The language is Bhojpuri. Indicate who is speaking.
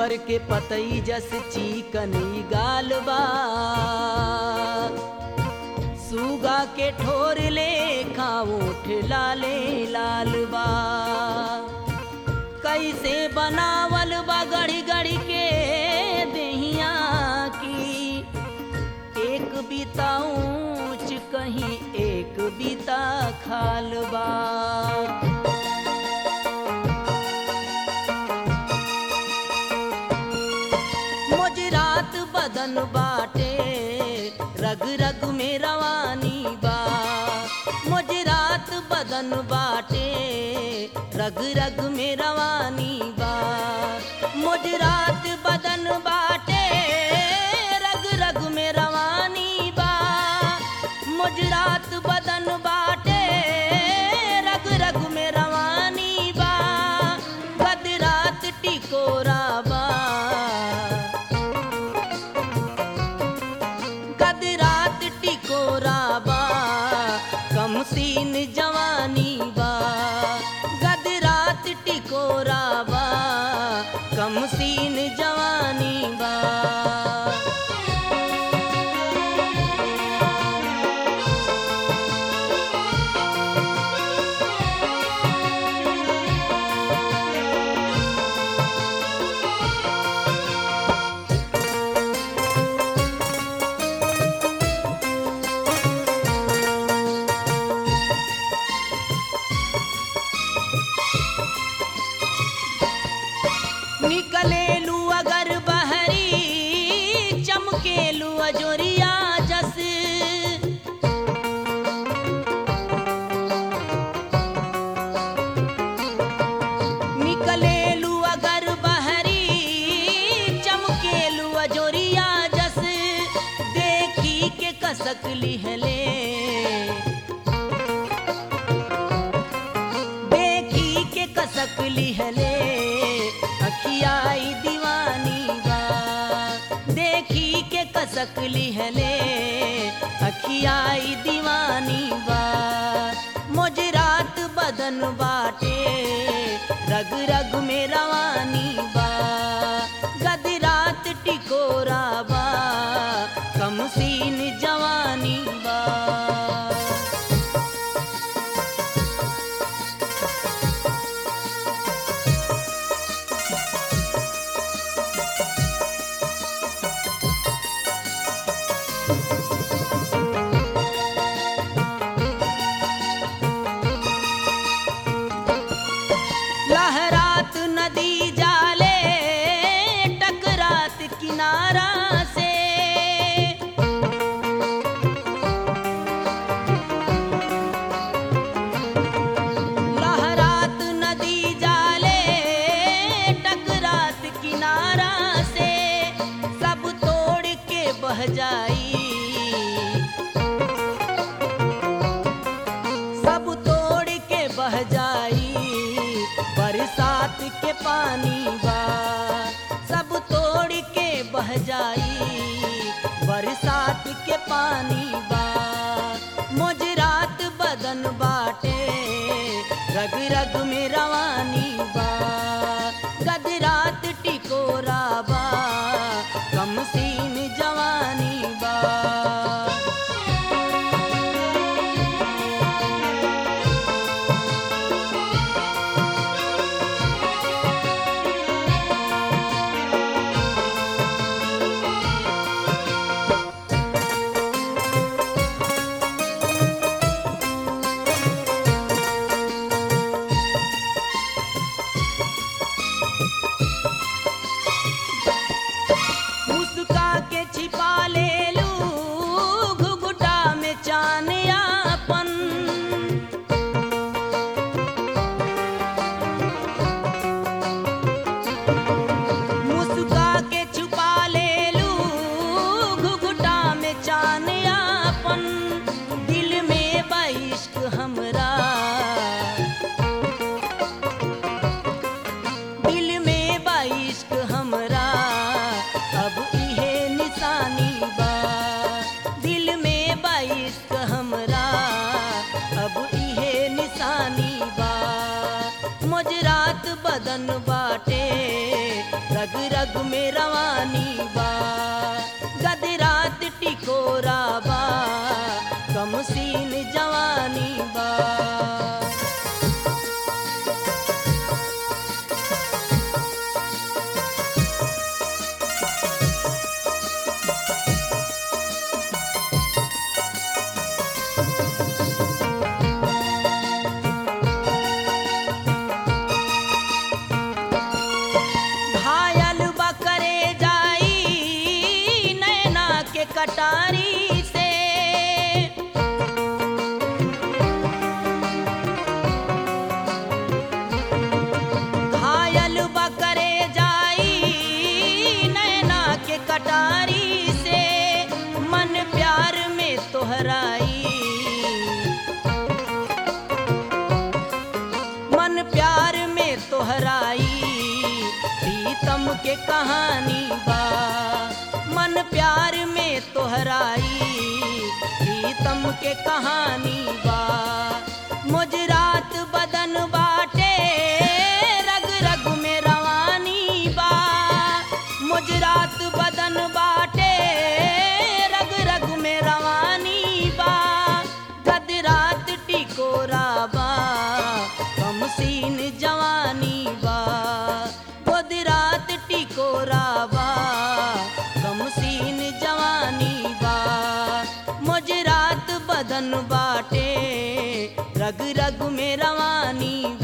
Speaker 1: ऊपर के पतई जस चिकनी गालबा, सूगा के ठोर लेखा ओठ लाले लालबा। कैसे बनावल बा गढ़ी गढ़ी के देहिया की, एक बीता ऊंच कहीं एक बीता खालबा। मोजरात बदन बाटे रग रग में रवानी बा, मोजरात बदन बाटे रग रग में रवानी बा। मोजरात बदन बाटे रग रग में रवानी बा, मोजरात बदन बाटे रग रग में रवानी बा। गदरात टिकोरा बा, गदरात टिकोरा बा, कम सीन जवानी बा। गदरात टिकोरा बा, कम सीन जवानी बा। निकलेलू अगर बहरी चमकेलू अजोरिया जस, निकलेलू अगर बहरी चमकेलू अजोरिया जस। देखी के कसक लिहले, देखी के कसक लिहले अखियाई दीवानी बा। देखी के कसक लिहले अखियाई दीवानी बा। मोजरात बदन बाटे रग रग में रवानी बा। गदरात टिकोरा बा, कम सीन जवानी बा। लहरात नदी जाले टकरात किनारा से, लहरात नदी जाले टकरात किनारा से। सब तोड़ के बह जाई, सब तोड़ के बह जाई बरसात के पानी बा। सब तोड़ के बह जाई बरसात के पानी बा। मोजरात बदन बाटे रग रग में रवानी बा। गदरात टिकोरा बा, कम सीन जवानी बा। मुस्का रग में रवानी बा गदरात टिकोरा बा कमसीन जवानी बा कटारी से घायल बकरे जाई नैना के कटारी से मन प्यार में तोहराई मन प्यार में तोहराई प्रीतम के कहानी बा मन प्यार में तोहराई प्रीतम के कहानी बा मुजरात बदन बाटे रग रग में रवानी बा मुजरात बदन बाटे रग रग में रवानी बा गदरात टिकोरा बा कमसीन जवानी बा गदरात टिकोरा बा कमसीन जवानी बा मुजरात बदन बाटे रग रग में रवानी